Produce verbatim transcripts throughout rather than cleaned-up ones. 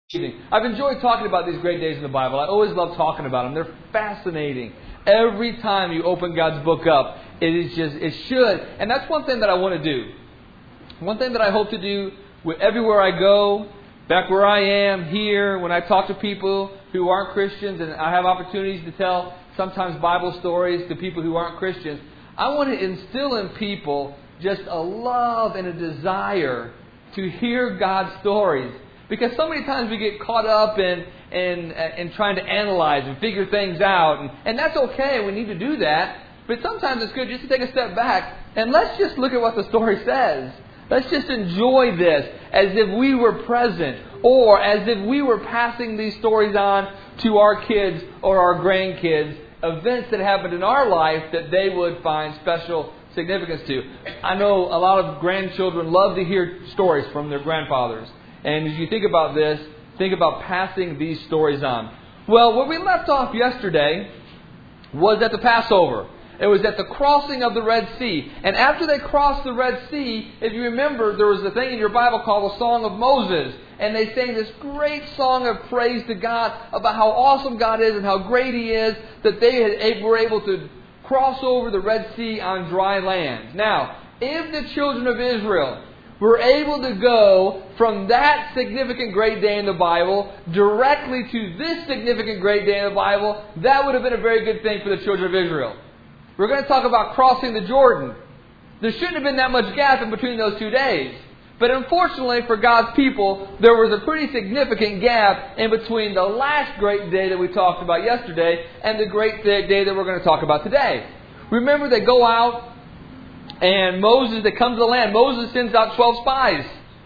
I've enjoyed talking about these great days in the Bible. I always love talking about them. They're fascinating. Every time you open God's book up, it is just, it should. And that's one thing that I want to do. One thing that I hope to do with everywhere I go, back where I am, here, when I talk to people who aren't Christians, and I have opportunities to tell sometimes Bible stories to people who aren't Christians, I want to instill in people just a love and a desire to hear God's stories. Because so many times we get caught up in, in, in trying to analyze and figure things out. And, and that's okay. We need to do that. But sometimes it's good just to take a step back and let's just look at what the story says. Let's just enjoy this as if we were present or as if we were passing these stories on to our kids or our grandkids. Events that happened in our life that they would find special significance to. I know a lot of grandchildren love to hear stories from their grandfathers. And as you think about this, think about passing these stories on. Well, where we left off yesterday was at the Passover. It was at the crossing of the Red Sea. And after they crossed the Red Sea, if you remember, there was a thing in your Bible called the Song of Moses. And they sang this great song of praise to God about how awesome God is and how great He is, that they had, were able to cross over the Red Sea on dry land. Now, if the children of Israel were able to go from that significant great day in the Bible directly to this significant great day in the Bible, that would have been a very good thing for the children of Israel. We're going to talk about crossing the Jordan. There shouldn't have been that much gap in between those two days. But unfortunately for God's people, there was a pretty significant gap in between the last great day that we talked about yesterday and the great day that we're going to talk about today. Remember, they go out and Moses, they come to the land. Moses sends out twelve spies.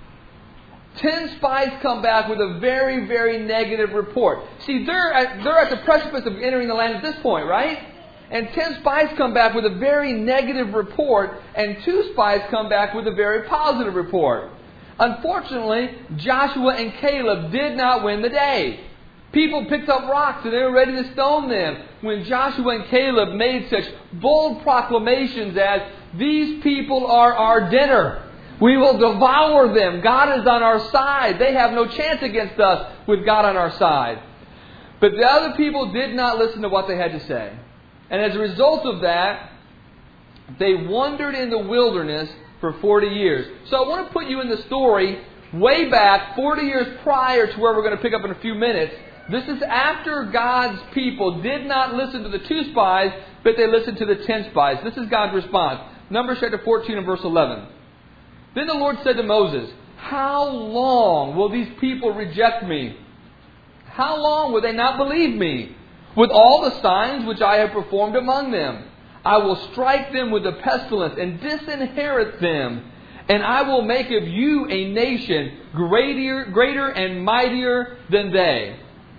Ten spies come back with a very, very negative report. See, they're at, they're at the precipice of entering the land at this point, right? And ten spies come back with a very negative report, and two spies come back with a very positive report. Unfortunately, Joshua and Caleb did not win the day. People picked up rocks and they were ready to stone them when Joshua and Caleb made such bold proclamations as, "These people are our dinner. We will devour them. God is on our side. They have no chance against us with God on our side." But the other people did not listen to what they had to say. And as a result of that, they wandered in the wilderness for forty years. So I want to put you in the story way back, forty years prior to where we're going to pick up in a few minutes. This is after God's people did not listen to the two spies, but they listened to the ten spies. This is God's response. Numbers chapter fourteen and verse eleven. Then the Lord said to Moses, "How long will these people reject me? How long will they not believe me? With all the signs which I have performed among them, I will strike them with the pestilence and disinherit them. And I will make of you a nation greater, greater and mightier than they."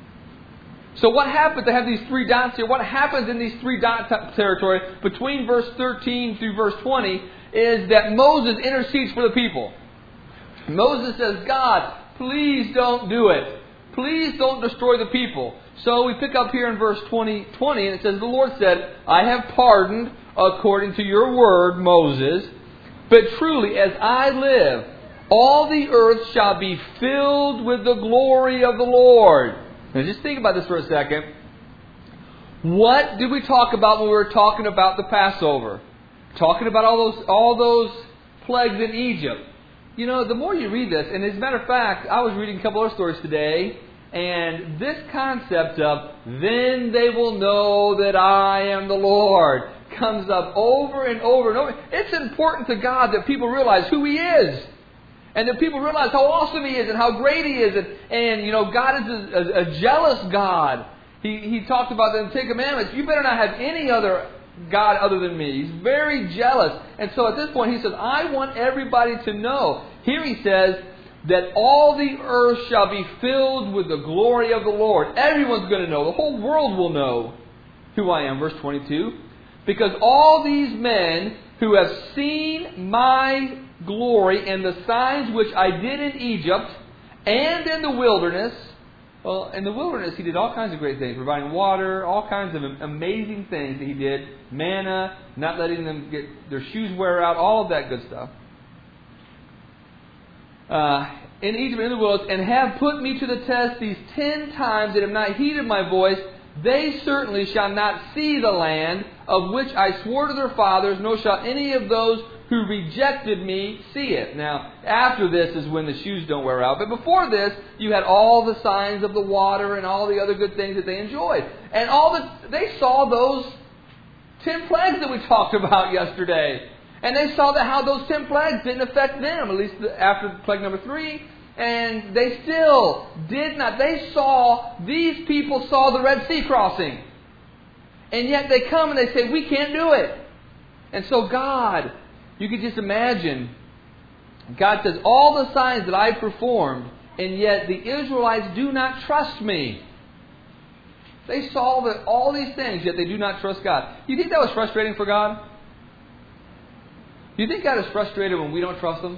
So what happens? They have these three dots here. What happens in these three dot territory between verse thirteen through verse twenty is that Moses intercedes for the people. Moses says, "God, please don't do it. Please don't destroy the people." So we pick up here in verse twenty, twenty, and it says, "The Lord said, I have pardoned according to your word, Moses. But truly, as I live, all the earth shall be filled with the glory of the Lord." Now just think about this for a second. What did we talk about when we were talking about the Passover? Talking about all those all those plagues in Egypt. You know, the more you read this, and as a matter of fact, I was reading a couple other stories today, and this concept of, "then they will know that I am the Lord," comes up over and over and over. It's important to God that people realize who He is. And that people realize how awesome He is and how great He is. And, and you know, God is a, a, a jealous God. He, he talked about that in the Ten Commandments. You better not have any other God other than me. He's very jealous. And so at this point He says, I want everybody to know. Here He says that all the earth shall be filled with the glory of the Lord. Everyone's going to know. The whole world will know who I am. Verse twenty-two. "Because all these men who have seen my glory and the signs which I did in Egypt and in the wilderness." Well, in the wilderness He did all kinds of great things, providing water, all kinds of amazing things that He did. Manna, not letting them get their shoes wear out, all of that good stuff. uh, in Egypt in the wilderness, and have put me to the test these ten times, and have not heeded my voice, they certainly shall not see the land of which I swore to their fathers, nor shall any of those who rejected me see it. Now, after this is when the shoes don't wear out. But before this, you had all the signs of the water and all the other good things that they enjoyed. And all the, they saw those ten plagues that we talked about yesterday. And they saw that how those ten plagues didn't affect them, at least after plague number three. And they still did not. They saw, these people saw the Red Sea crossing. And yet they come and they say, we can't do it. And so God, you could just imagine, God says, all the signs that I performed, and yet the Israelites do not trust me. They saw that all these things, yet they do not trust God. Do you think that was frustrating for God? Do you think God is frustrated when we don't trust Him?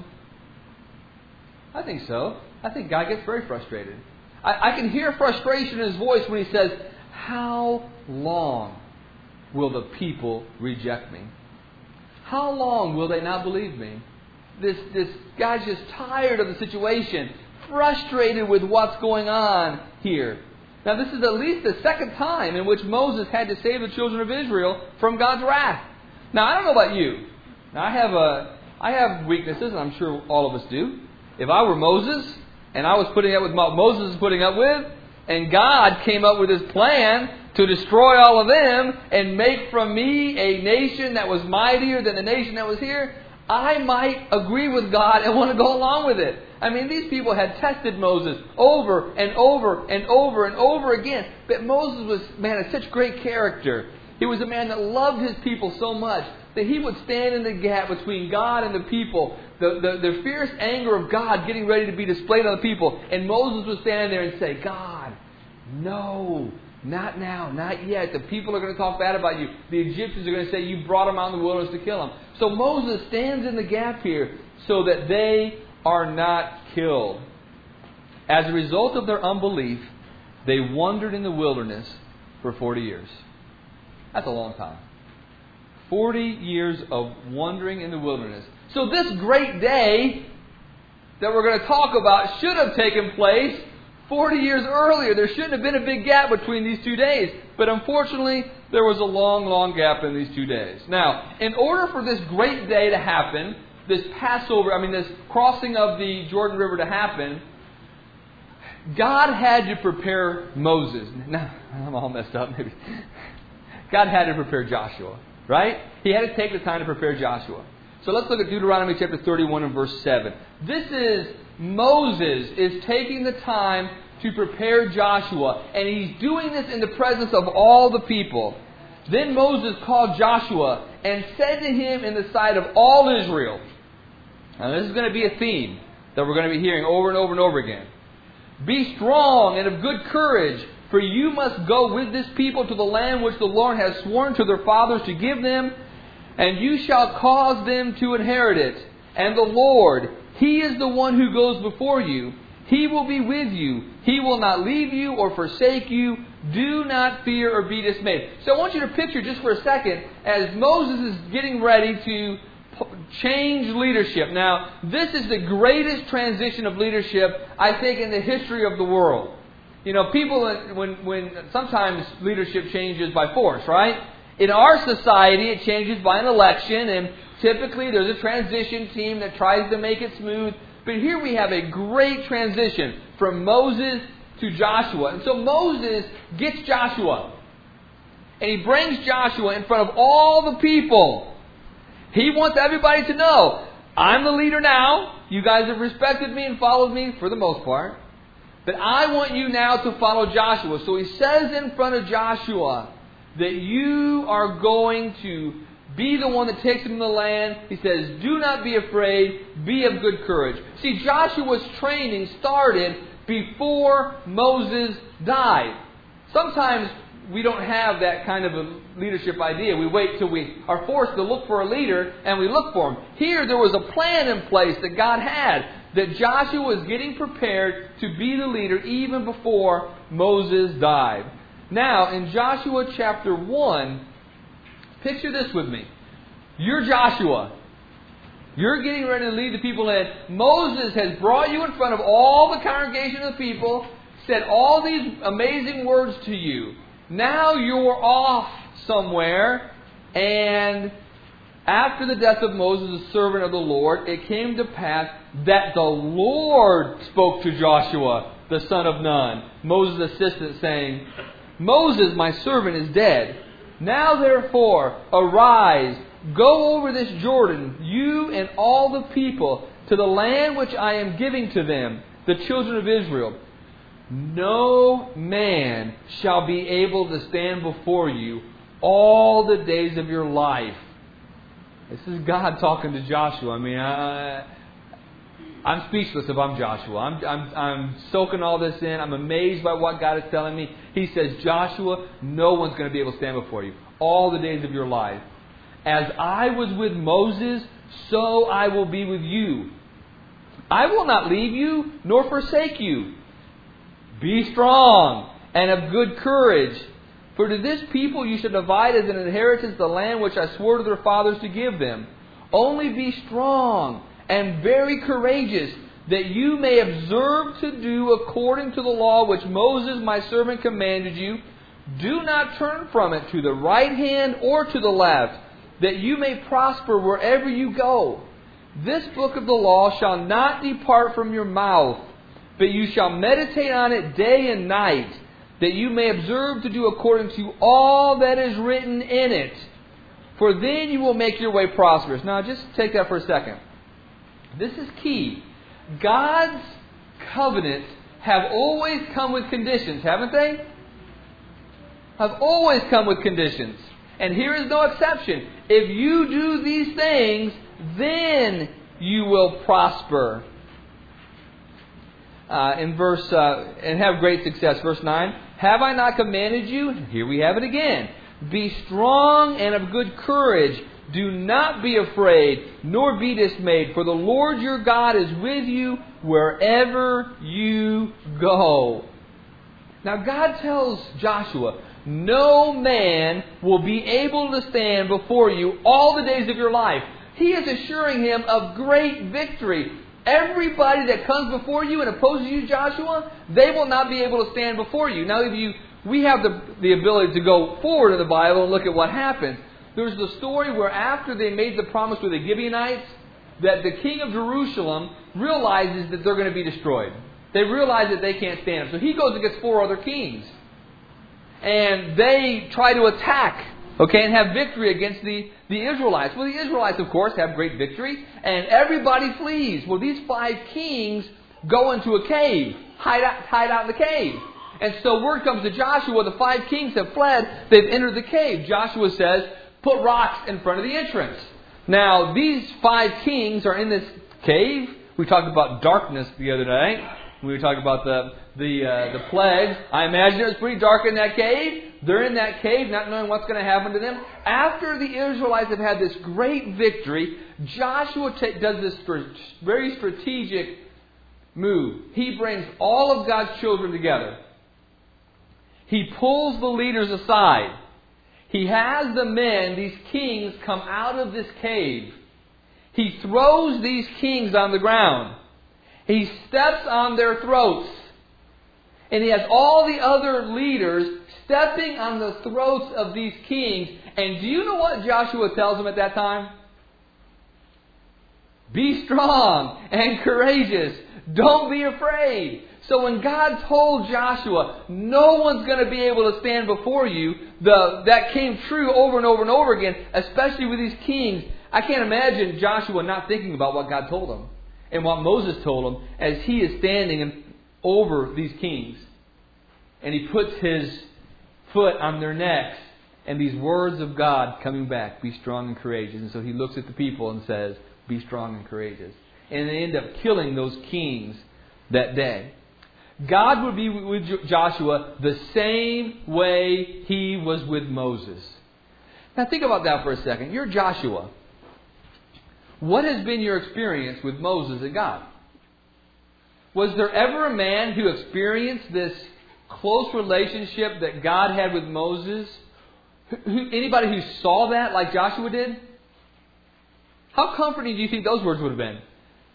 I think so. I think God gets very frustrated. I, I can hear frustration in His voice when He says, how long will the people reject me? How long will they not believe me? This, this guy's just tired of the situation, frustrated with what's going on here. Now, this is at least the second time in which Moses had to save the children of Israel from God's wrath. Now, I don't know about you. Now, I have a, I have weaknesses, and I'm sure all of us do. If I were Moses, and I was putting up with what Moses is putting up with, and God came up with His plan to destroy all of them and make from me a nation that was mightier than the nation that was here, I might agree with God and want to go along with it. I mean, these people had tested Moses over and over and over and over again. But Moses was, man, of such great character. He was a man that loved his people so much that he would stand in the gap between God and the people. The, the, the fierce anger of God getting ready to be displayed on the people. And Moses would stand there and say, God, no. Not now, not yet. The people are going to talk bad about you. The Egyptians are going to say you brought them out in the wilderness to kill them. So Moses stands in the gap here so that they are not killed. As a result of their unbelief, they wandered in the wilderness for forty years. That's a long time. forty years of wandering in the wilderness. So this great day that we're going to talk about should have taken place forty years earlier. There shouldn't have been a big gap between these two days. But unfortunately, there was a long, long gap in these two days. Now, in order for this great day to happen, this Passover, I mean this crossing of the Jordan River to happen, God had to prepare Moses. Now, I'm all messed up maybe. God had to prepare Joshua, right? He had to take the time to prepare Joshua. So let's look at Deuteronomy chapter thirty-one and verse seven. This is Moses is taking the time to prepare Joshua. And he's doing this in the presence of all the people. Then Moses called Joshua and said to him in the sight of all Israel. Now this is going to be a theme that we're going to be hearing over and over and over again. Be strong and of good courage, for you must go with this people to the land which the Lord has sworn to their fathers to give them, and you shall cause them to inherit it. And the Lord, He is the one who goes before you. He will be with you. He will not leave you or forsake you. Do not fear or be dismayed. So I want you to picture just for a second as Moses is getting ready to change leadership. Now, this is the greatest transition of leadership, I think, in the history of the world. You know, people, when, when sometimes leadership changes by force, right? In our society, it changes by an election, and typically there's a transition team that tries to make it smooth. But here we have a great transition from Moses to Joshua. And so Moses gets Joshua. And he brings Joshua in front of all the people. He wants everybody to know, I'm the leader now. You guys have respected me and followed me for the most part. But I want you now to follow Joshua. So he says in front of Joshua that you are going to be the one that takes them in the land. He says, do not be afraid. Be of good courage. See, Joshua's training started before Moses died. Sometimes we don't have that kind of a leadership idea. We wait till we are forced to look for a leader and we look for him. Here there was a plan in place that God had, that Joshua was getting prepared to be the leader even before Moses died. Now, in Joshua chapter one, picture this with me. You're Joshua. You're getting ready to lead the people in. Moses has brought you in front of all the congregation of the people, said all these amazing words to you. Now you're off somewhere, and after the death of Moses, the servant of the Lord, it came to pass that the Lord spoke to Joshua, the son of Nun, Moses' assistant, saying, Moses, my servant, is dead. Now therefore, arise, go over this Jordan, you and all the people, to the land which I am giving to them, the children of Israel. No man shall be able to stand before you all the days of your life. This is God talking to Joshua. I mean, I, I'm speechless if I'm Joshua. I'm, I'm, I'm soaking all this in. I'm amazed by what God is telling me. He says, Joshua, no one's going to be able to stand before you all the days of your life. As I was with Moses, so I will be with you. I will not leave you nor forsake you. Be strong and of good courage. For to this people you shall divide as an inheritance the land which I swore to their fathers to give them. Only be strong and very courageous, that you may observe to do according to the law which Moses my servant commanded you. Do not turn from it to the right hand or to the left, that you may prosper wherever you go. This book of the law shall not depart from your mouth, but you shall meditate on it day and night, that you may observe to do according to all that is written in it. For then you will make your way prosperous. Now just take that for a second. This is key. God's covenants have always come with conditions, haven't they? Have always come with conditions. And here is no exception. If you do these things, then you will prosper. Uh, in verse uh, and have great success. Verse nine. Have I not commanded you? Here we have it again. Be strong and of good courage. Do not be afraid, nor be dismayed, for the Lord your God is with you wherever you go. Now God tells Joshua, no man will be able to stand before you all the days of your life. He is assuring him of great victory. Everybody that comes before you and opposes you, Joshua, they will not be able to stand before you. Now, if you, we have the, the ability to go forward in the Bible and look at what happened. There's the story where after they made the promise with the Gibeonites, that the king of Jerusalem realizes that they're going to be destroyed. They realize that they can't stand them. So he goes and gets four other kings. And they try to attack, okay, and have victory against the, the Israelites. Well, the Israelites, of course, have great victory, and everybody flees. Well, these five kings go into a cave, hide out, hide out in the cave. And so word comes to Joshua, the five kings have fled, they've entered the cave. Joshua says, put rocks in front of the entrance. Now, these five kings are in this cave. We talked about darkness the other night. We were talking about the the uh, the plagues. I imagine it was pretty dark in that cave. They're in that cave, not knowing what's going to happen to them. After the Israelites have had this great victory, Joshua t- does this very strategic move. He brings all of God's children together. He pulls the leaders aside. He has the men, these kings, come out of this cave. He throws these kings on the ground. He steps on their throats. And he has all the other leaders stepping on the throats of these kings. And do you know what Joshua tells them at that time? Be strong and courageous. Don't be afraid. So when God told Joshua, no one's going to be able to stand before you, the, that came true over and over and over again, especially with these kings. I can't imagine Joshua not thinking about what God told him and what Moses told him as he is standing in, over these kings. And he puts his foot on their necks. And these words of God coming back, be strong and courageous. And so he looks at the people and says, be strong and courageous. And they end up killing those kings that day. God would be with Joshua the same way He was with Moses. Now think about that for a second. You're Joshua. What has been your experience with Moses and God? Was there ever a man who experienced this close relationship that God had with Moses? Who, anybody who saw that like Joshua did? How comforting do you think those words would have been?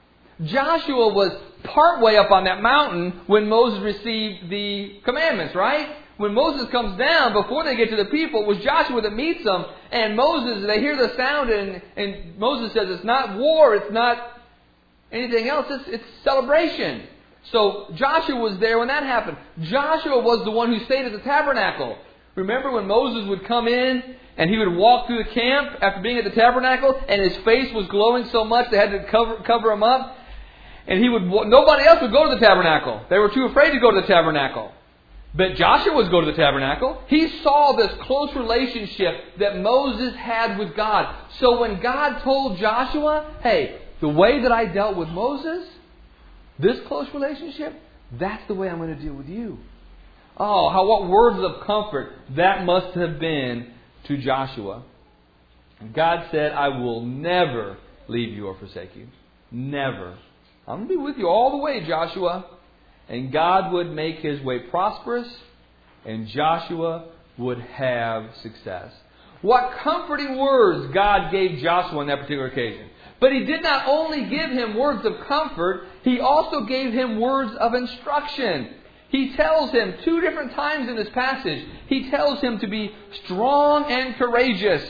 Joshua was partway up on that mountain when Moses received the commandments, right? When Moses comes down, before they get to the people, it was Joshua that meets them. And Moses, they hear the sound, and, and Moses says, it's not war, it's not anything else, it's, it's celebration. So Joshua was there when that happened. Joshua was the one who stayed at the tabernacle. Remember when Moses would come in and he would walk through the camp after being at the tabernacle, and his face was glowing so much they had to cover, cover him up? And he would, nobody else would go to the tabernacle. They were too afraid to go to the tabernacle. But Joshua was going to the tabernacle. He saw this close relationship that Moses had with God. So when God told Joshua, hey, the way that I dealt with Moses, this close relationship, that's the way I'm going to deal with you. Oh, how what words of comfort that must have been to Joshua. God said, I will never leave you or forsake you. Never. I'm going to be with you all the way, Joshua. And God would make His way prosperous, and Joshua would have success. What comforting words God gave Joshua on that particular occasion. But He did not only give him words of comfort, He also gave him words of instruction. He tells him two different times in this passage, He tells him to be strong and courageous.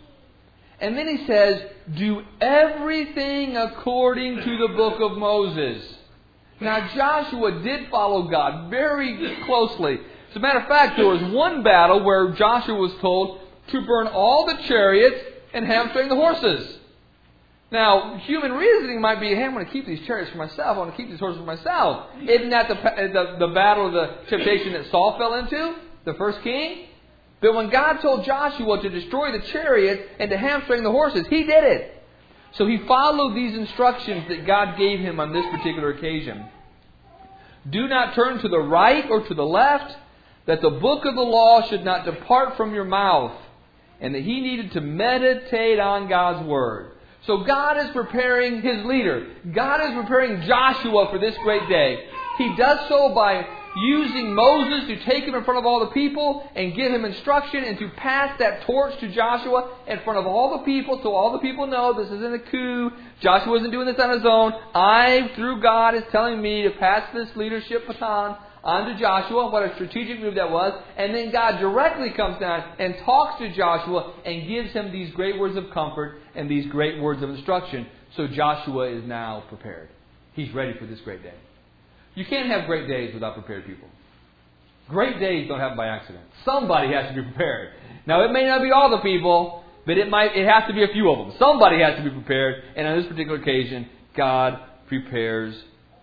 And then He says, do everything according to the book of Moses. Now Joshua did follow God very closely. As a matter of fact, there was one battle where Joshua was told to burn all the chariots and hamstring the horses. Now, human reasoning might be, hey, I'm going to keep these chariots for myself. I want to keep these horses for myself. Isn't that the, the, the battle of the temptation that Saul fell into? The first king? But when God told Joshua to destroy the chariots and to hamstring the horses, he did it. So he followed these instructions that God gave him on this particular occasion. Do not turn to the right or to the left, that the book of the law should not depart from your mouth, and that he needed to meditate on God's Word. So God is preparing His leader. God is preparing Joshua for this great day. He does so by using Moses to take him in front of all the people and give him instruction and to pass that torch to Joshua in front of all the people so all the people know this isn't a coup. Joshua isn't doing this on his own. I, through God, is telling me to pass this leadership baton on to Joshua. What a strategic move that was. And then God directly comes down and talks to Joshua and gives him these great words of comfort and these great words of instruction. So Joshua is now prepared. He's ready for this great day. You can't have great days without prepared people. Great days don't happen by accident. Somebody has to be prepared. Now, it may not be all the people, but it might. It has to be a few of them. Somebody has to be prepared. And on this particular occasion, God prepares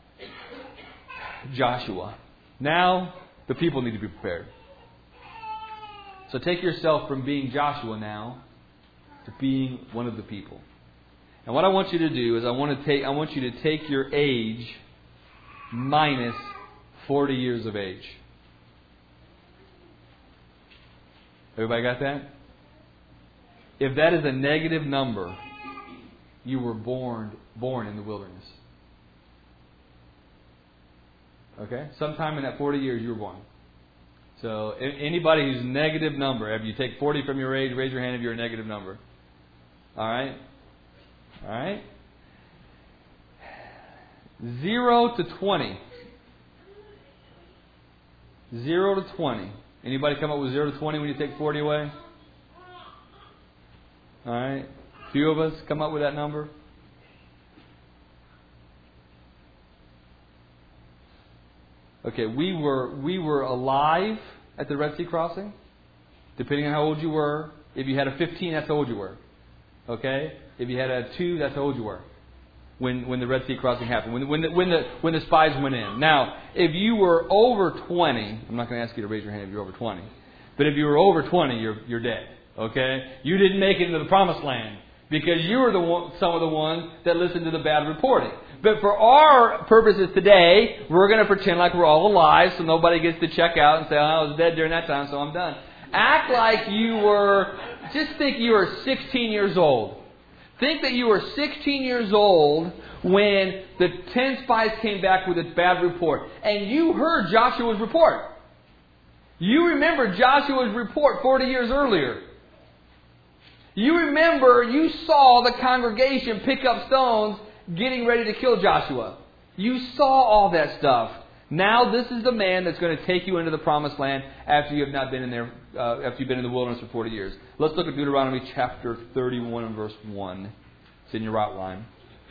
Joshua. Now, the people need to be prepared. So take yourself from being Joshua now to being one of the people. And what I want you to do is I want to take I want you to take your age minus forty years of age. Everybody got that? If that is a negative number, you were born born in the wilderness. Okay? Sometime in that forty years you were born. So anybody who's negative number, if you take forty from your age, raise your hand if you're a negative number. Alright? Alright? Zero to twenty. Zero to twenty. Anybody come up with zero to twenty when you take forty away? Alright? A few of us come up with that number. Okay, we were we were alive at the Red Sea crossing. Depending on how old you were. If you had a fifteen, that's how old you were. Okay? If you had a two, that's how old you were. When when the Red Sea crossing happened, when when the when the when the spies went in. Now, if you were over twenty, I'm not going to ask you to raise your hand if you're over twenty, but if you were over twenty, you're you're dead. Okay, you didn't make it into the promised land because you were the one, some of the ones that listened to the bad reporting. But for our purposes today, we're going to pretend like we're all alive, so nobody gets to check out and say, oh, I was dead during that time, so I'm done. Act like you were. Just think you were sixteen years old. Think that you were sixteen years old when the ten spies came back with a bad report. And you heard Joshua's report. You remember Joshua's report forty years earlier. You remember, you saw the congregation pick up stones getting ready to kill Joshua. You saw all that stuff. Now this is the man that's going to take you into the promised land after you have not been in there, uh, after you've been in the wilderness for forty years. Let's look at Deuteronomy chapter thirty-one and verse one. It's in your outline.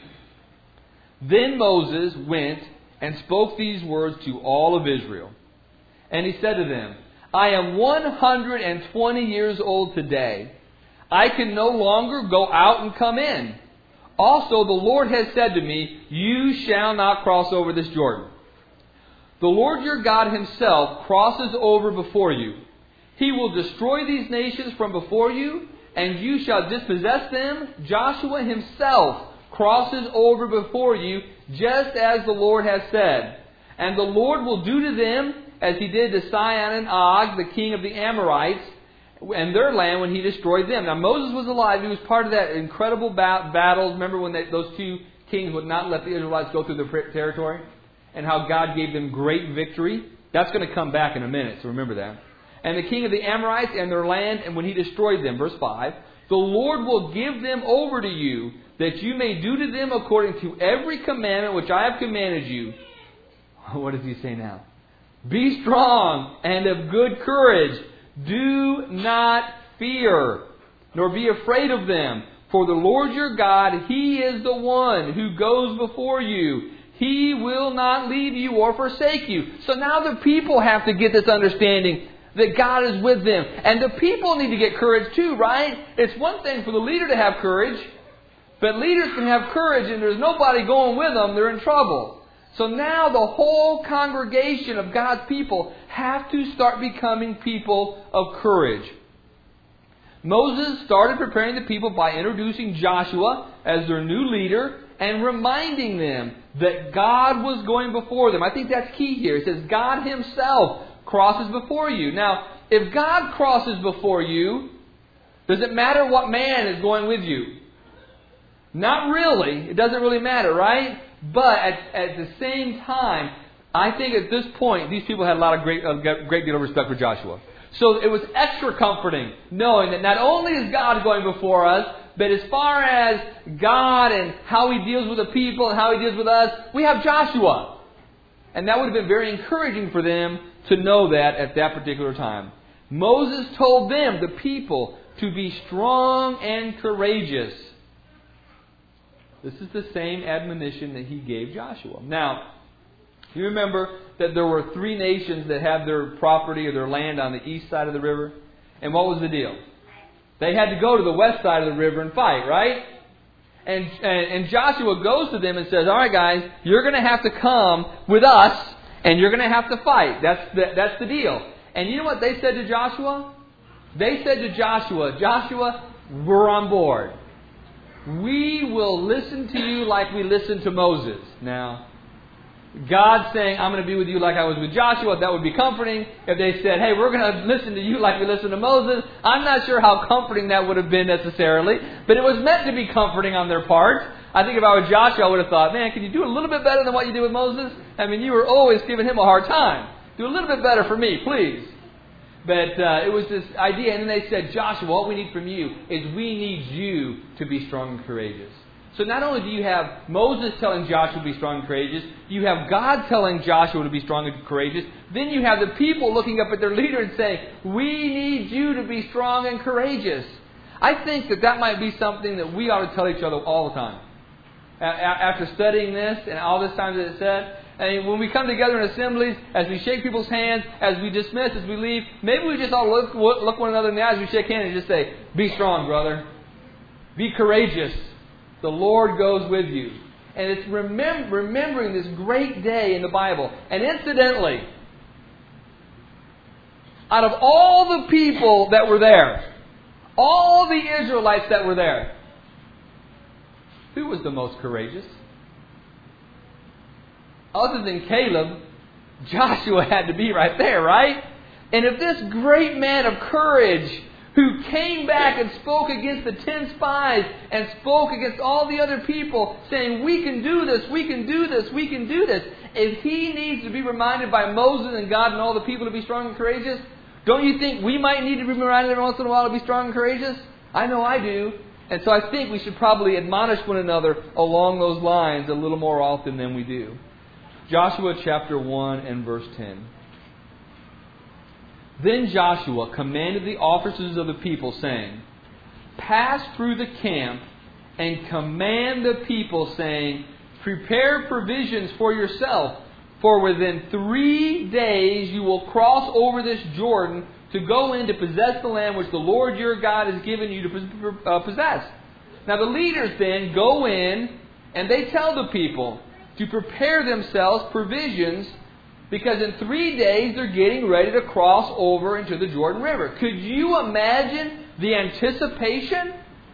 Then Moses went and spoke these words to all of Israel. And he said to them, I am one hundred twenty years old today. I can no longer go out and come in. Also, the Lord has said to me, you shall not cross over this Jordan. The Lord your God himself crosses over before you. He will destroy these nations from before you, and you shall dispossess them. Joshua himself crosses over before you, just as the Lord has said. And the Lord will do to them as he did to Sihon and Og, the king of the Amorites, and their land when he destroyed them. Now Moses was alive. He was part of that incredible ba- battle. Remember when they, those two kings would not let the Israelites go through their territory? And how God gave them great victory. That's going to come back in a minute, so remember that. And the king of the Amorites and their land, and when he destroyed them, verse five, the Lord will give them over to you, that you may do to them according to every commandment which I have commanded you. What does he say now? Be strong and of good courage. Do not fear, nor be afraid of them. For the Lord your God, He is the one who goes before you. He will not leave you or forsake you. So now the people have to get this understanding that God is with them. And the people need to get courage too, right? It's one thing for the leader to have courage. But leaders can have courage and there's nobody going with them. They're in trouble. So now the whole congregation of God's people have to start becoming people of courage. Moses started preparing the people by introducing Joshua as their new leader and reminding them that God was going before them. I think that's key here. It says God Himself crosses before you. Now, if God crosses before you, does it matter what man is going with you? Not really. It doesn't really matter, right? But at, at the same time, I think at this point, these people had a lot of great, a great deal of respect for Joshua. So it was extra comforting knowing that not only is God going before us, but as far as God and how He deals with the people and how He deals with us, we have Joshua. And that would have been very encouraging for them to know that at that particular time. Moses told them, the people, to be strong and courageous. This is the same admonition that He gave Joshua. Now, you remember that there were three nations that had their property or their land on the east side of the river? And what was the deal? They had to go to the west side of the river and fight, right? And, and, and Joshua goes to them and says, all right, guys, you're going to have to come with us and you're going to have to fight. That's the, that's the deal. And you know what they said to Joshua? They said to Joshua, Joshua, we're on board. We will listen to you like we listened to Moses. Now, God saying, I'm going to be with you like I was with Joshua, that would be comforting. If they said, hey, we're going to listen to you like we listened to Moses, I'm not sure how comforting that would have been necessarily. But it was meant to be comforting on their part. I think if I were Joshua, I would have thought, man, can you do a little bit better than what you did with Moses? I mean, you were always giving him a hard time. Do a little bit better for me, please. But uh, it was this idea. And then they said, Joshua, what we need from you is we need you to be strong and courageous. So not only do you have Moses telling Joshua to be strong and courageous, you have God telling Joshua to be strong and courageous, then you have the people looking up at their leader and saying, we need you to be strong and courageous. I think that that might be something that we ought to tell each other all the time. After studying this and all this time that it said, and when we come together in assemblies, as we shake people's hands, as we dismiss, as we leave, maybe we just all look, look one another in the eyes as we shake hands and just say, be strong, brother. Be courageous. The Lord goes with you. And it's remem- remembering this great day in the Bible. And incidentally, out of all the people that were there, all the Israelites that were there, who was the most courageous? Other than Caleb, Joshua had to be right there, right? And if this great man of courage who came back and spoke against the ten spies and spoke against all the other people saying, we can do this, we can do this, we can do this. If he needs to be reminded by Moses and God and all the people to be strong and courageous, don't you think we might need to be reminded every once in a while to be strong and courageous? I know I do. And so I think we should probably admonish one another along those lines a little more often than we do. Joshua chapter one and verse ten. Then Joshua commanded the officers of the people, saying, pass through the camp and command the people, saying, prepare provisions for yourself, for within three days you will cross over this Jordan to go in to possess the land which the Lord your God has given you to possess. Now the leaders then go in and they tell the people to prepare themselves provisions, because in three days they're getting ready to cross over into the Jordan River. Could you imagine the anticipation?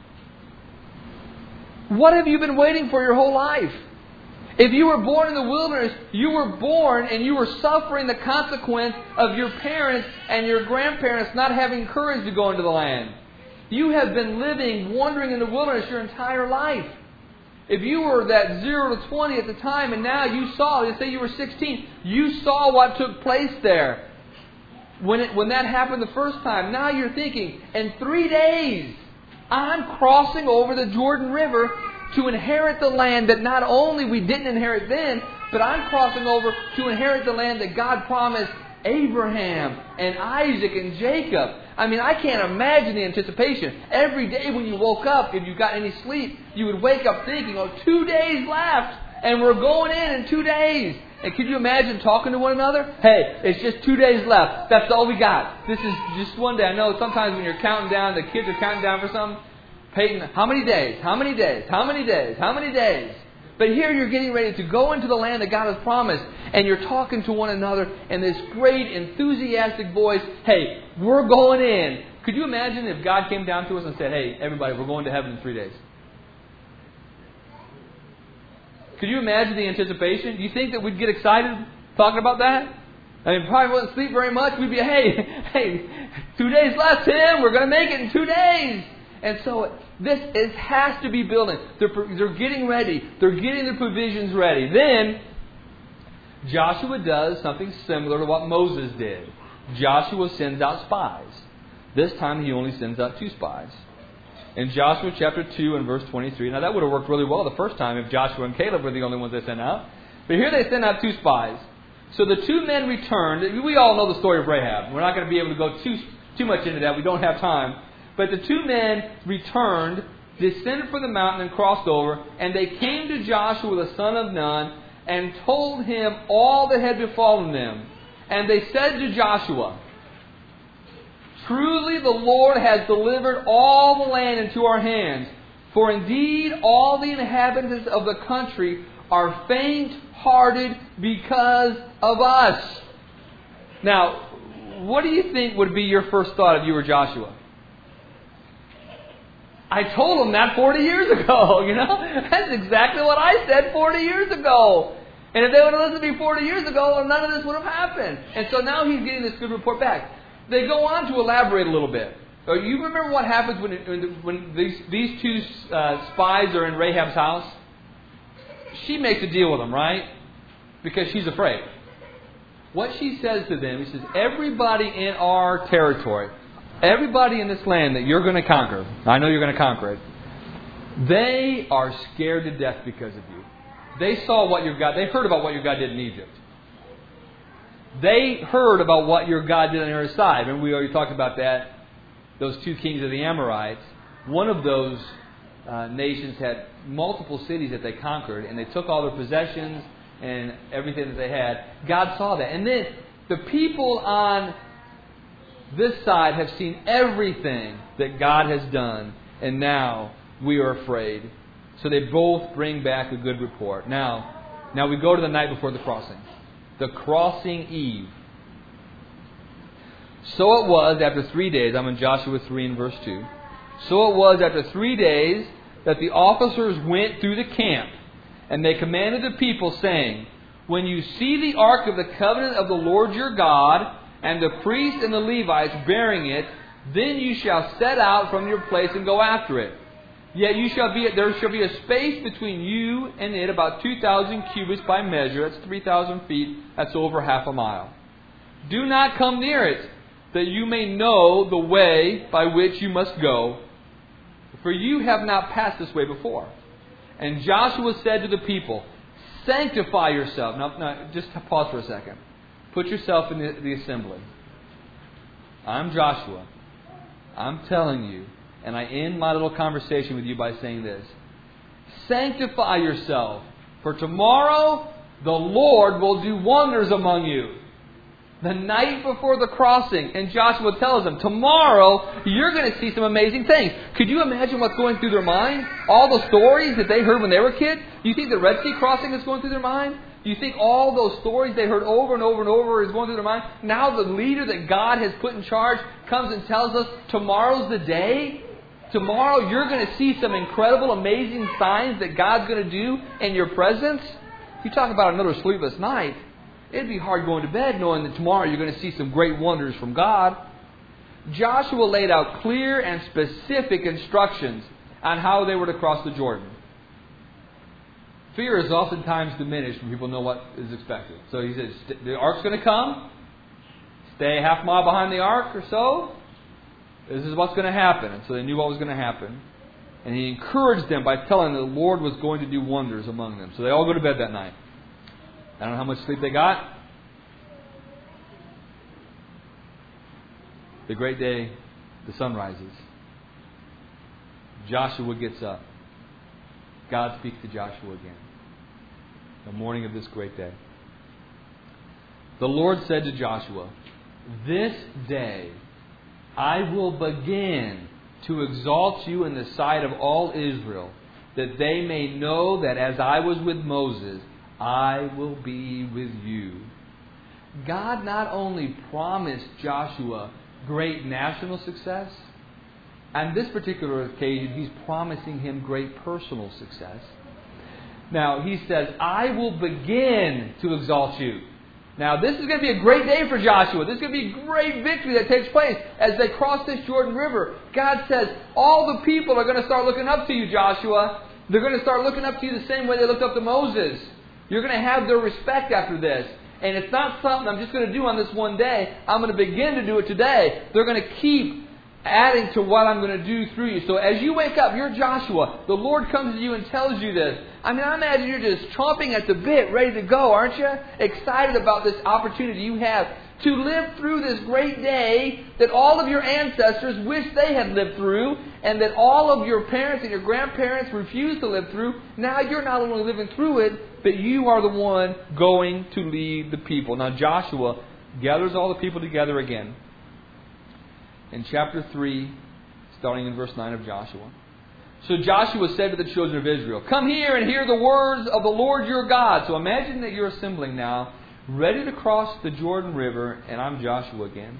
What have you been waiting for your whole life? If you were born in the wilderness, you were born and you were suffering the consequence of your parents and your grandparents not having courage to go into the land. You have been living, wandering in the wilderness your entire life. If you were that zero to twenty at the time and now you saw, let's say you were sixteen, you saw what took place there. When it, when that happened the first time, now you're thinking, in three days, I'm crossing over the Jordan River to inherit the land that not only we didn't inherit then, but I'm crossing over to inherit the land that God promised Abraham and Isaac and Jacob. I mean, I can't imagine the anticipation. Every day when you woke up, if you got any sleep, you would wake up thinking, oh, two days left, and we're going in in two days. And could you imagine talking to one another? Hey, it's just two days left. That's all we got. This is just one day. I know sometimes when you're counting down, the kids are counting down for something. Peyton, how many days? How many days? How many days? How many days? But here you're getting ready to go into the land that God has promised. And you're talking to one another in this great, enthusiastic voice. Hey, we're going in. Could you imagine if God came down to us and said, hey, everybody, we're going to heaven in three days? Could you imagine the anticipation? Do you think that we'd get excited talking about that? I mean, probably wouldn't sleep very much. We'd be, hey, hey, two days left, Tim. We're going to make it in two days. And so this is, has to be building. They're, they're getting ready. They're getting their provisions ready. Then Joshua does something similar to what Moses did. Joshua sends out spies. This time he only sends out two spies. In Joshua chapter two and verse twenty-three. Now that would have worked really well the first time if Joshua and Caleb were the only ones they sent out. But here they send out two spies. So the two men returned. We all know the story of Rahab. We're not going to be able to go too, too much into that. We don't have time. But the two men returned, descended from the mountain and crossed over, and they came to Joshua the son of Nun and told him all that had befallen them. And they said to Joshua, truly the Lord has delivered all the land into our hands, for indeed all the inhabitants of the country are faint-hearted because of us. Now, what do you think would be your first thought if you were Joshua? I told them that forty years ago, you know. That's exactly what I said forty years ago. And if they would have listened to me forty years ago, well, none of this would have happened. And so now he's getting this good report back. They go on to elaborate a little bit. You remember what happens when, when, when these, these two uh, spies are in Rahab's house? She makes a deal with them, right? Because she's afraid. What she says to them, she says, everybody in our territory, everybody in this land that you're going to conquer, I know you're going to conquer it, they are scared to death because of you. They saw what your God, they heard about what your God did in Egypt. They heard about what your God did on your side. And we already talked about that. Those two kings of the Amorites. One of those uh, nations had multiple cities that they conquered. And they took all their possessions and everything that they had. God saw that. And then the people on this side have seen everything that God has done. And now we are afraid. So they both bring back a good report. Now, now we go to the night before the crossing. The crossing eve. So it was after three days, I'm in Joshua three and verse two. So it was after three days that the officers went through the camp, and they commanded the people, saying, when you see the ark of the covenant of the Lord your God, and the priests and the Levites bearing it, then you shall set out from your place and go after it. Yet you shall be there shall be a space between you and it, about two thousand cubits by measure. That's three thousand feet. That's over half a mile. Do not come near it, that you may know the way by which you must go, for you have not passed this way before. And Joshua said to the people, sanctify yourself. Now, now just pause for a second. Put yourself in the, the assembly. I'm Joshua. I'm telling you, and I end my little conversation with you by saying this. Sanctify yourself, for tomorrow the Lord will do wonders among you. The night before the crossing, and Joshua tells them, tomorrow you're going to see some amazing things. Could you imagine what's going through their mind? All the stories that they heard when they were kids? You think the Red Sea crossing is going through their mind? You think all those stories they heard over and over and over is going through their mind? Now the leader that God has put in charge comes and tells us tomorrow's the day. Tomorrow you're going to see some incredible, amazing signs that God's going to do in your presence. You talk about another sleepless night. It'd be hard going to bed knowing that tomorrow you're going to see some great wonders from God. Joshua laid out clear and specific instructions on how they were to cross the Jordan. Fear is oftentimes diminished when people know what is expected. So he says, the ark's going to come. Stay a half mile behind the ark or so. This is what's going to happen. And so they knew what was going to happen. And he encouraged them by telling them the Lord was going to do wonders among them. So they all go to bed that night. I don't know how much sleep they got. The great day, the sun rises. Joshua gets up. God speaks to Joshua again. The morning of this great day. The Lord said to Joshua, this day I will begin to exalt you in the sight of all Israel, that they may know that as I was with Moses, I will be with you. God not only promised Joshua great national success, on this particular occasion, He's promising him great personal success. Now, He says, I will begin to exalt you. Now, this is going to be a great day for Joshua. This is going to be a great victory that takes place as they cross this Jordan River. God says, all the people are going to start looking up to you, Joshua. They're going to start looking up to you the same way they looked up to Moses. You're going to have their respect after this. And it's not something I'm just going to do on this one day. I'm going to begin to do it today. They're going to keep adding to what I'm going to do through you. So as you wake up, you're Joshua. The Lord comes to you and tells you this. I mean, I imagine you're just chomping at the bit, ready to go, aren't you? Excited about this opportunity you have to live through this great day that all of your ancestors wish they had lived through, and that all of your parents and your grandparents refused to live through. Now you're not only living through it, but you are the one going to lead the people. Now Joshua gathers all the people together again. In chapter three, starting in verse nine of Joshua. So Joshua said to the children of Israel, come here and hear the words of the Lord your God. So imagine that you're assembling now, ready to cross the Jordan River, and I'm Joshua again.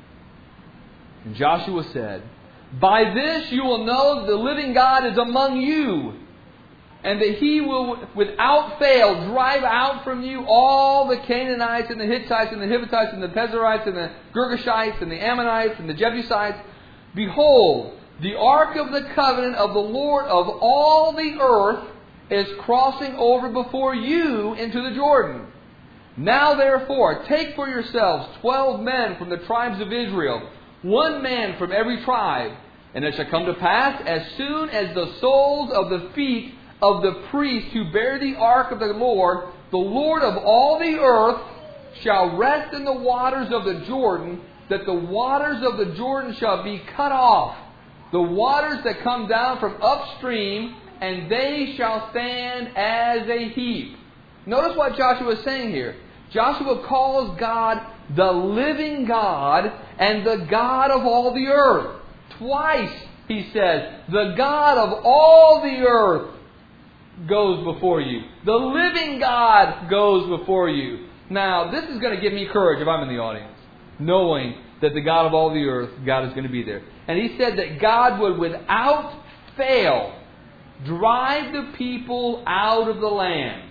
And Joshua said, by this you will know that the living God is among you, and that He will without fail drive out from you all the Canaanites and the Hittites and the Hivites and the Pezerites and the Girgashites and the Ammonites and the Jebusites. Behold, the ark of the covenant of the Lord of all the earth is crossing over before you into the Jordan. Now therefore, take for yourselves twelve men from the tribes of Israel, one man from every tribe. And it shall come to pass, as soon as the soles of the feet of the priests who bear the ark of the Lord, the Lord of all the earth, shall rest in the waters of the Jordan, that the waters of the Jordan shall be cut off, the waters that come down from upstream, and they shall stand as a heap. Notice what Joshua is saying here. Joshua calls God the living God and the God of all the earth. Twice he says, the God of all the earth goes before you. The living God goes before you. Now, this is going to give me courage if I'm in the audience, knowing that the God of all the earth, God is going to be there. And he said that God would without fail drive the people out of the land.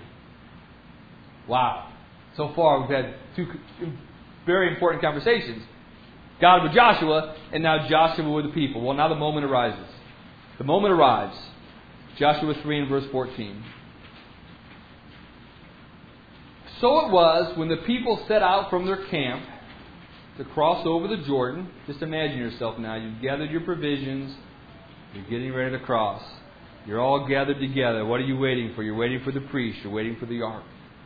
Wow. So far we've had two very important conversations. God with Joshua, and now Joshua with the people. Well, now the moment arises. The moment arrives. Joshua three and verse fourteen. So it was when the people set out from their camp to cross over the Jordan. Just imagine yourself now. You've gathered your provisions. You're getting ready to cross. You're all gathered together. What are you waiting for? You're waiting for the priest. You're waiting for the ark.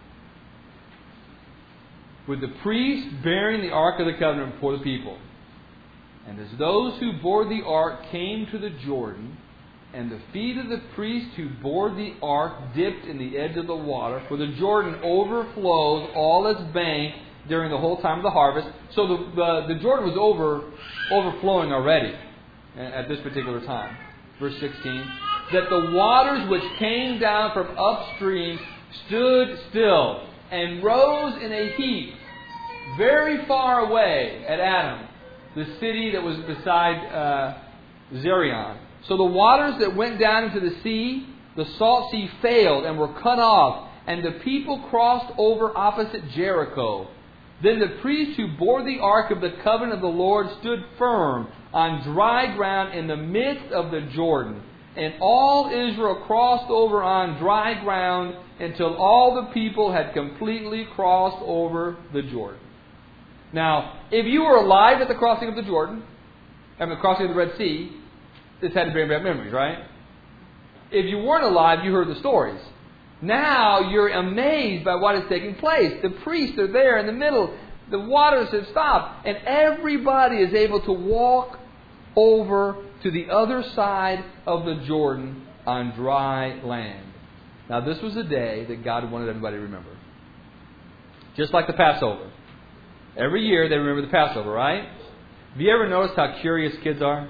With the priest bearing the ark of the covenant before the people. And as those who bore the ark came to the Jordan, and the feet of the priest who bore the ark dipped in the edge of the water, for the Jordan overflows all its bank during the whole time of the harvest. So the, the, the Jordan was over overflowing already at this particular time. Verse sixteen. That the waters which came down from upstream stood still and rose in a heap very far away at Adam, the city that was beside uh, Zerion. So the waters that went down into the sea, the salt sea, failed and were cut off, and the people crossed over opposite Jericho. Then the priest who bore the ark of the covenant of the Lord stood firm on dry ground in the midst of the Jordan. And all Israel crossed over on dry ground until all the people had completely crossed over the Jordan. Now, if you were alive at the crossing of the Jordan, and the crossing of the Red Sea, this had to bring back memories, right? If you weren't alive, you heard the stories. Now you're amazed by what is taking place. The priests are there in the middle. The waters have stopped. And everybody is able to walk over to the other side of the Jordan on dry land. Now this was a day that God wanted everybody to remember. Just like the Passover. Every year they remember the Passover, right? Have you ever noticed how curious kids are?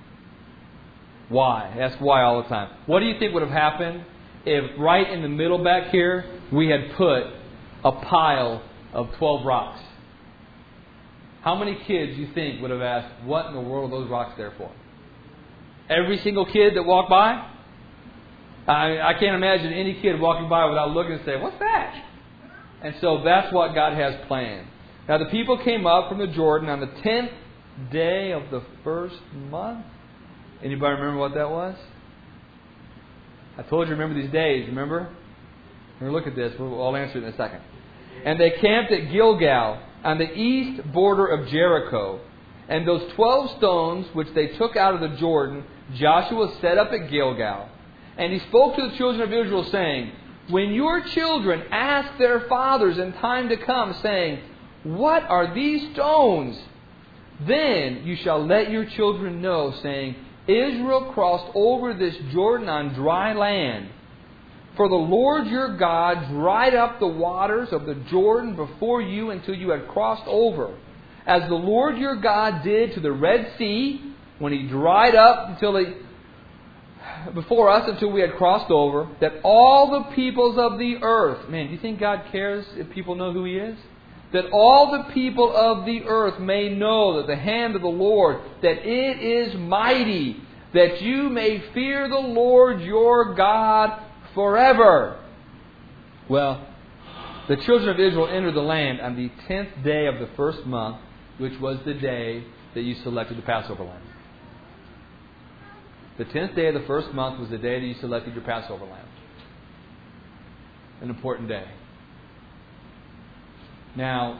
Why? Ask why all the time. What do you think would have happened if right in the middle back here we had put a pile of twelve rocks? How many kids you think would have asked, what in the world are those rocks there for? Every single kid that walked by? I, I can't imagine any kid walking by without looking and saying, what's that? And so that's what God has planned. Now the people came up from the Jordan on the tenth day of the first month. Anybody remember what that was? I told you remember these days, remember? We're going to look at this. We'll, I'll answer it in a second. And they camped at Gilgal on the east border of Jericho. And those twelve stones which they took out of the Jordan, Joshua set up at Gilgal. And he spoke to the children of Israel, saying, when your children ask their fathers in time to come, saying, what are these stones? Then you shall let your children know, saying, Israel crossed over this Jordan on dry land. For the Lord your God dried up the waters of the Jordan before you until you had crossed over. As the Lord your God did to the Red Sea, when He dried up until He, before us until we had crossed over, that all the peoples of the earth... Man, do you think God cares if people know who He is? That all the people of the earth may know that the hand of the Lord, that it is mighty, that you may fear the Lord your God forever. Well, the children of Israel entered the land on the tenth day of the first month, which was the day that you selected the Passover lamb. The tenth day of the first month was the day that you selected your Passover lamb. An important day. Now,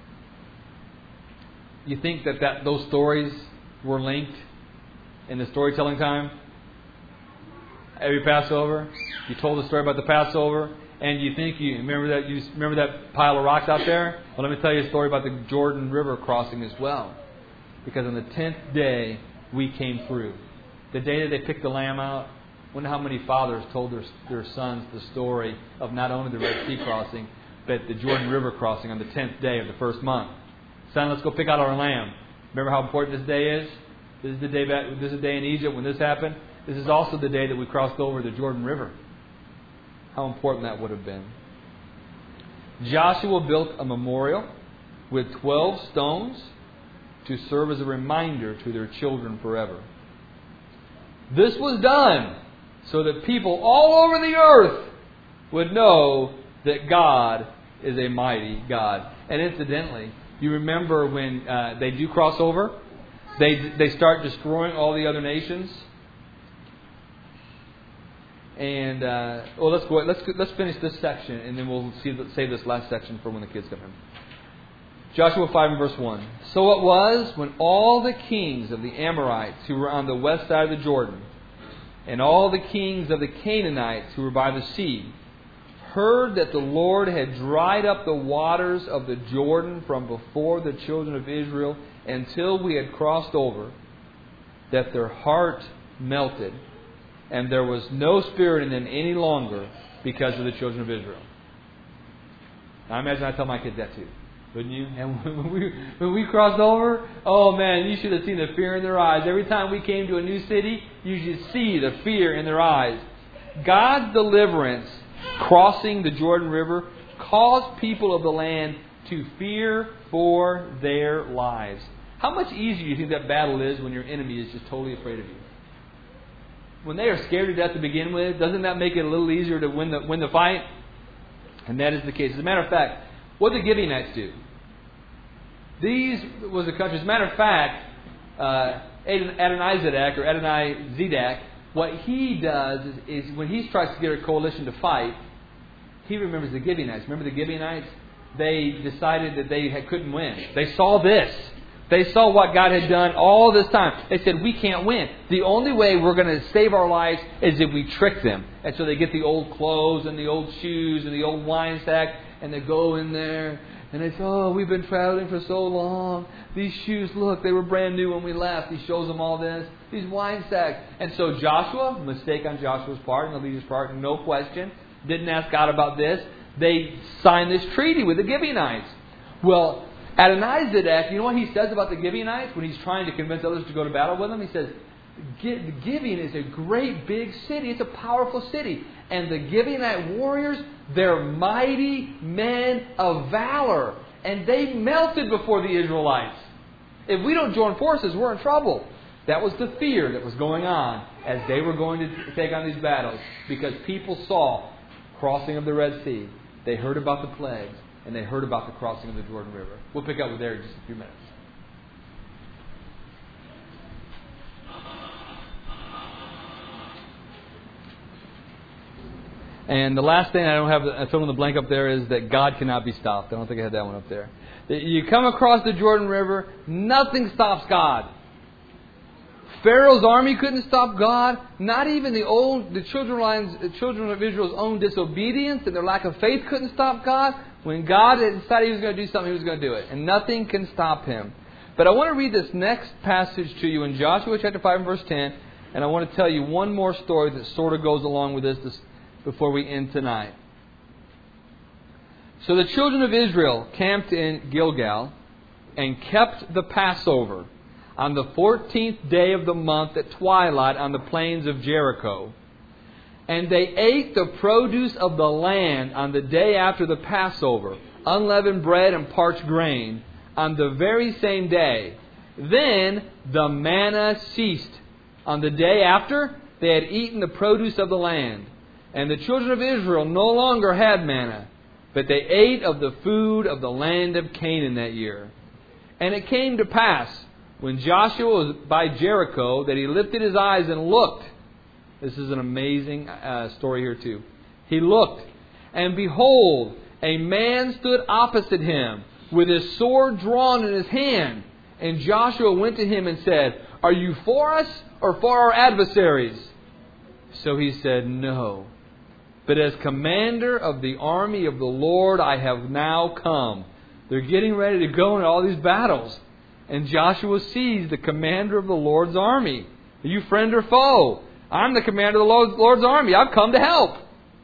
you think that, that those stories were linked in the storytelling time? Every Passover, you told the story about the Passover, and you think you remember that you remember that pile of rocks out there? Well, let me tell you a story about the Jordan River crossing as well. Because on the tenth day, we came through. The day that they picked the lamb out, I wonder how many fathers told their, their sons the story of not only the Red Sea crossing, but the Jordan River crossing on the tenth day of the first month. Son, let's go pick out our lamb. Remember how important this day is? This is the day back, this is the day in Egypt when this happened. This is also the day that we crossed over the Jordan River. How important that would have been. Joshua built a memorial with twelve stones to serve as a reminder to their children forever. This was done so that people all over the earth would know that God is a mighty God. And incidentally, you remember when uh, they do cross over, they they start destroying all the other nations. And uh, well, let's go. Let's let's finish this section, and then we'll see save this last section for when the kids come in. Joshua five and verse one. So it was when all the kings of the Amorites who were on the west side of the Jordan And all the kings of the Canaanites who were by the sea heard that the Lord had dried up the waters of the Jordan from before the children of Israel until we had crossed over, that their heart melted, and there was no spirit in them any longer because of the children of Israel. I imagine I tell my kids that too. Wouldn't you? And when we, when we crossed over, oh man, you should have seen the fear in their eyes. Every time we came to a new city, you should see the fear in their eyes. God's deliverance, crossing the Jordan River, caused people of the land to fear for their lives. How much easier do you think that battle is when your enemy is just totally afraid of you? When they are scared to death to begin with, doesn't that make it a little easier to win the win the fight? And that is the case. As a matter of fact, what did the Gibeonites do? These was a country. As a matter of fact, uh, Adonizedek or Adonizedek, what he does is, is when he tries to get a coalition to fight, he remembers the Gibeonites. Remember the Gibeonites? They decided that they had, couldn't win. They saw this. They saw what God had done all this time. They said, we can't win. The only way we're going to save our lives is if we trick them. And so they get the old clothes and the old shoes and the old wine sack, and they go in there and they say, oh, we've been traveling for so long. These shoes, look, they were brand new when we left. He shows them all this. These wine sacks. And so Joshua, mistake on Joshua's part and the leader's part, no question, didn't ask God about this. They signed this treaty with the Gibeonites. Well, Adonizedek, you know what he says about the Gibeonites when he's trying to convince others to go to battle with him? He says, Gibeon is a great big city. It's a powerful city. And the Gibeonite warriors, they're mighty men of valor. And they melted before the Israelites. If we don't join forces, we're in trouble. That was the fear that was going on as they were going to take on these battles. Because people saw crossing of the Red Sea. They heard about the plagues. And they heard about the crossing of the Jordan River. We'll pick up with there in just a few minutes. And the last thing I don't have, I fill in the blank up there, is that God cannot be stopped. I don't think I had that one up there. You come across the Jordan River, nothing stops God. Pharaoh's army couldn't stop God. Not even the old, the children, the children of Israel's own disobedience and their lack of faith couldn't stop God. When God had decided He was going to do something, He was going to do it. And nothing can stop Him. But I want to read this next passage to you in Joshua chapter five and verse ten. And I want to tell you one more story that sort of goes along with this, this before we end tonight. So the children of Israel camped in Gilgal and kept the Passover on the fourteenth day of the month at twilight on the plains of Jericho. And they ate the produce of the land on the day after the Passover, unleavened bread and parched grain, on the very same day. Then the manna ceased. On the day after, they had eaten the produce of the land. And the children of Israel no longer had manna, but they ate of the food of the land of Canaan that year. And it came to pass, when Joshua was by Jericho, that he lifted his eyes and looked. This is an amazing uh, story here too. He looked, and behold, a man stood opposite him, with his sword drawn in his hand. And Joshua went to him and said, are you for us or for our adversaries? So he said, no. But as commander of the army of the Lord, I have now come. They're getting ready to go into all these battles. And Joshua sees the commander of the Lord's army. Are you friend or foe? I'm the commander of the Lord's, Lord's army. I've come to help.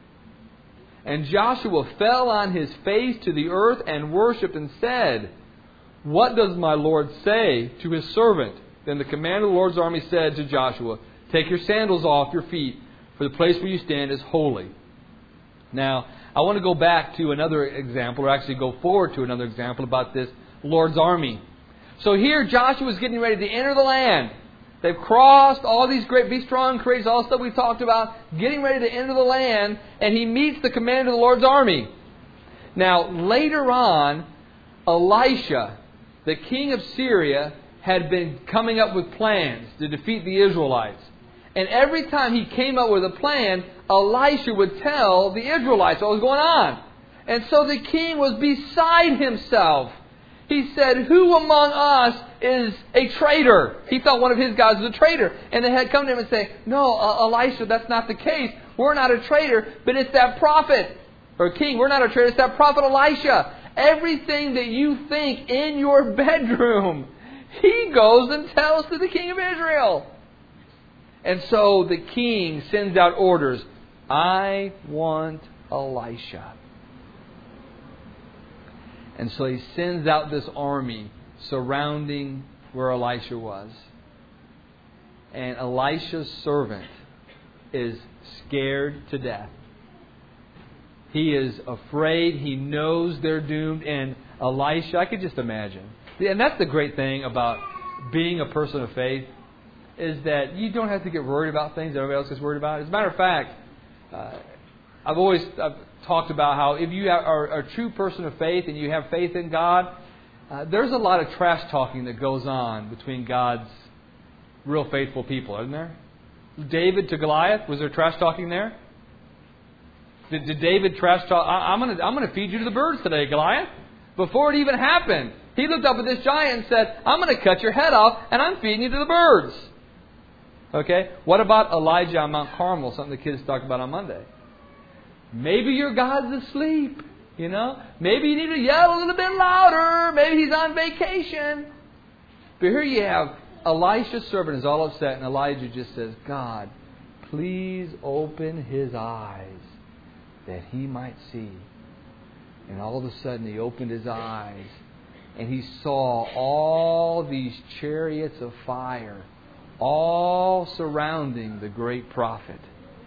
And Joshua fell on his face to the earth and worshipped and said, what does my Lord say to his servant? Then the commander of the Lord's army said to Joshua, take your sandals off your feet, for the place where you stand is holy. Now, I want to go back to another example, or actually go forward to another example about this Lord's army. So here Joshua is getting ready to enter the land. They've crossed all these great, be strong, courageous, all the stuff we talked about, getting ready to enter the land, and he meets the commander of the Lord's army. Now, later on, Elisha, the king of Syria, had been coming up with plans to defeat the Israelites. And every time he came up with a plan, Elisha would tell the Israelites what was going on. And so the king was beside himself. He said, who among us is a traitor? He thought one of his guys was a traitor. And they had come to him and say, no, uh, Elisha, that's not the case. We're not a traitor, but it's that prophet, or king, we're not a traitor, it's that prophet Elisha. Everything that you think in your bedroom, he goes and tells to the king of Israel. And so the king sends out orders. I want Elisha. And so he sends out this army surrounding where Elisha was. And Elisha's servant is scared to death. He is afraid. He knows they're doomed. And Elisha, I could just imagine. And that's the great thing about being a person of faith, is that you don't have to get worried about things that everybody else gets worried about. As a matter of fact, uh, I've always I've talked about how if you are a true person of faith and you have faith in God, uh, there's a lot of trash talking that goes on between God's real faithful people, isn't there? David to Goliath, was there trash talking there? Did, did David trash talk? I, I'm going to I'm going to feed you to the birds today, Goliath. Before it even happened, he looked up at this giant and said, I'm going to cut your head off and I'm feeding you to the birds. Okay? What about Elijah on Mount Carmel? Something the kids talked about on Monday. Maybe your God's asleep. You know? Maybe you need to yell a little bit louder. Maybe he's on vacation. But here you have Elisha's servant is all upset, and Elijah just says, God, please open his eyes that he might see. And all of a sudden he opened his eyes and he saw all these chariots of fire all surrounding the great prophet.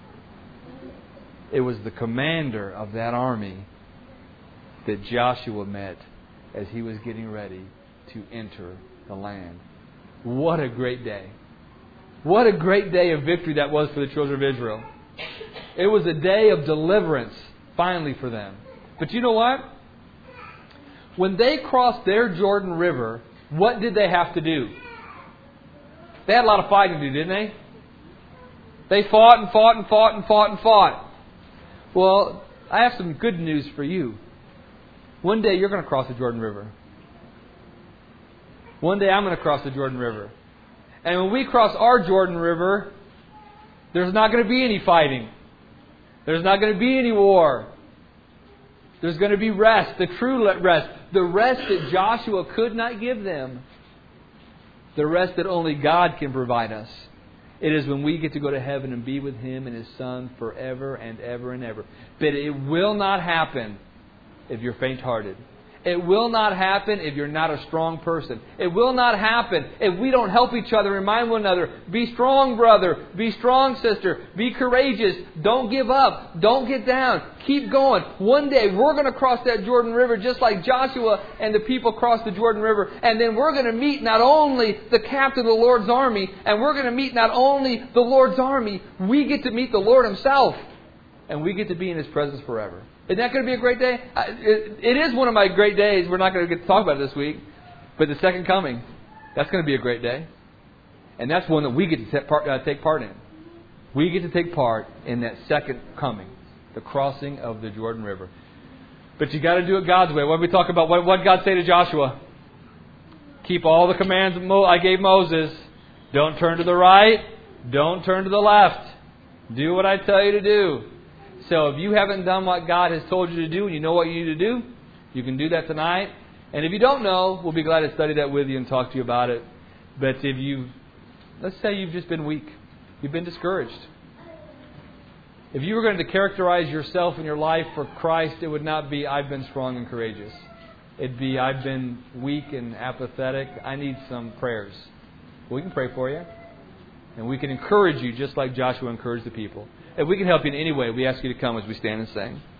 It was the commander of that army that Joshua met as he was getting ready to enter the land. What a great day. What a great day of victory that was for the children of Israel. It was a day of deliverance finally for them. But you know what? When they crossed their Jordan River, what did they have to do? They had a lot of fighting to do, didn't they? They fought and fought and fought and fought and fought. Well, I have some good news for you. One day you're going to cross the Jordan River. One day I'm going to cross the Jordan River. And when we cross our Jordan River, there's not going to be any fighting. There's not going to be any war. There's going to be rest, the true rest. The rest that Joshua could not give them. The rest that only God can provide us. It is when we get to go to heaven and be with Him and His Son forever and ever and ever. But it will not happen if you're faint-hearted. It will not happen if you're not a strong person. It will not happen if we don't help each other, remind one another. Be strong, brother. Be strong, sister. Be courageous. Don't give up. Don't get down. Keep going. One day we're going to cross that Jordan River just like Joshua and the people crossed the Jordan River. And then we're going to meet not only the captain of the Lord's army, and we're going to meet not only the Lord's army, we get to meet the Lord Himself. And we get to be in His presence forever. Isn't that going to be a great day? It is one of my great days. We're not going to get to talk about it this week. But the second coming, that's going to be a great day. And that's one that we get to take part, uh, take part in. We get to take part in that second coming, the crossing of the Jordan River. But you got to do it God's way. What did we talk about? What did God say to Joshua? Keep all the commands I gave Moses. Don't turn to the right. Don't turn to the left. Do what I tell you to do. So if you haven't done what God has told you to do and you know what you need to do, you can do that tonight. And if you don't know, we'll be glad to study that with you and talk to you about it. But if you, let's say you've just been weak. You've been discouraged. If you were going to characterize yourself and your life for Christ, it would not be, I've been strong and courageous. It'd be, I've been weak and apathetic. I need some prayers. We can pray for you. And we can encourage you just like Joshua encouraged the people. If we can help you in any way, we ask you to come as we stand and sing.